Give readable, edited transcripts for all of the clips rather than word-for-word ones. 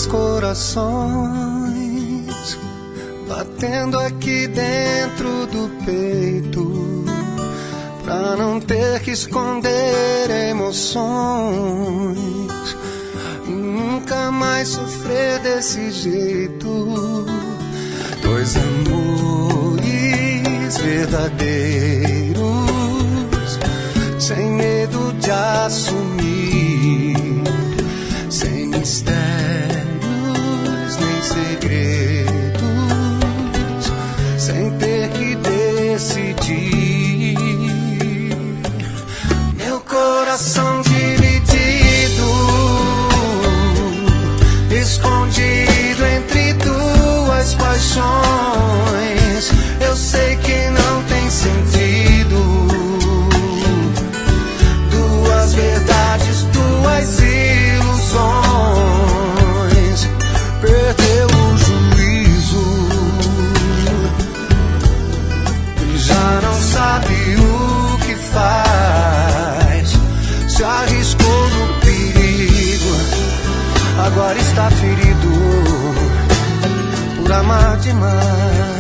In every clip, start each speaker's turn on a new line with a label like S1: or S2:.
S1: dois corações batendo aqui dentro do peito, pra não ter que esconder emoções e nunca mais sofrer desse jeito. Dois amores verdadeiros, sem medo de assumir, sem mistérios nem segredos, sem ter que decidir. Meu coração dividido, escondido entre duas paixões. Eu sei que não tem sentido, duas verdades, duas ilusões. Perdeu o juízo, já não sabe o que faz, se arriscou no perigo, agora está ferido por amar demais.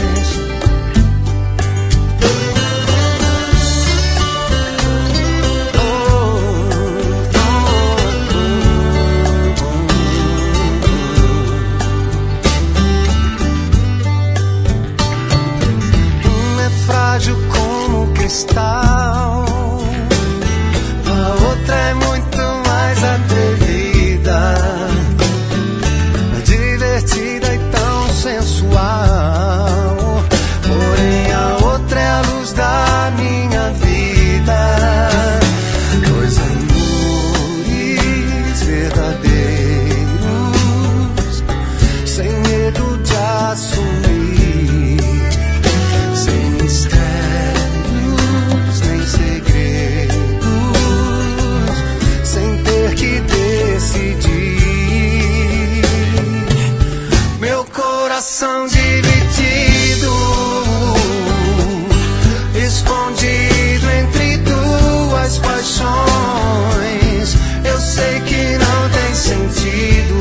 S1: Como cristal, a outra é muito mais atrevida, divertida e tão sensual. Porém a outra é a luz da minha vida. Dois amores verdadeiros, sem medo de assumir, sem mistérios nem segredos, sem ter que decidir. Meu coração dividido, escondido entre duas paixões. Eu sei que não tem sentido,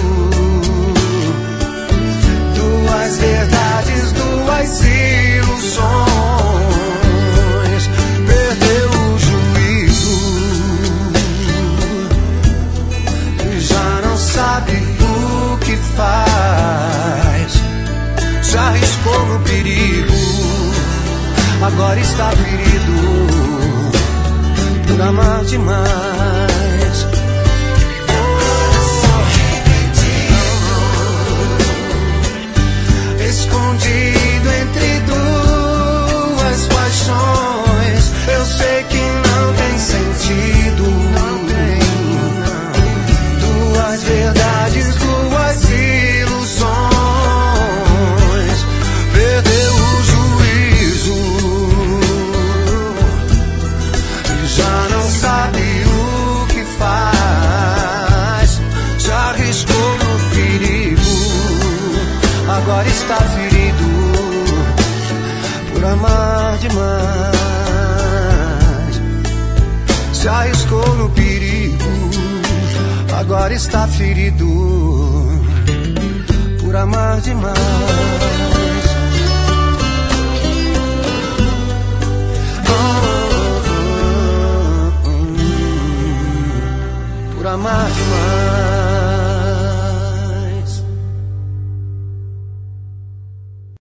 S1: duas verdades, duas ilusões. Perdeu o juízo, já não sabe o que faz, já arriscou no perigo, agora está ferido por amar demais. Escondido entre duas paixões, eu sei que não tem sentido, não tem, duas verdades, duas ilusões. Perdeu o juízo, já não sabe o que faz, já arriscou no perigo, agora está ferido por amar demais. Se arriscou no perigo, agora está ferido por amar demais. Por amar demais.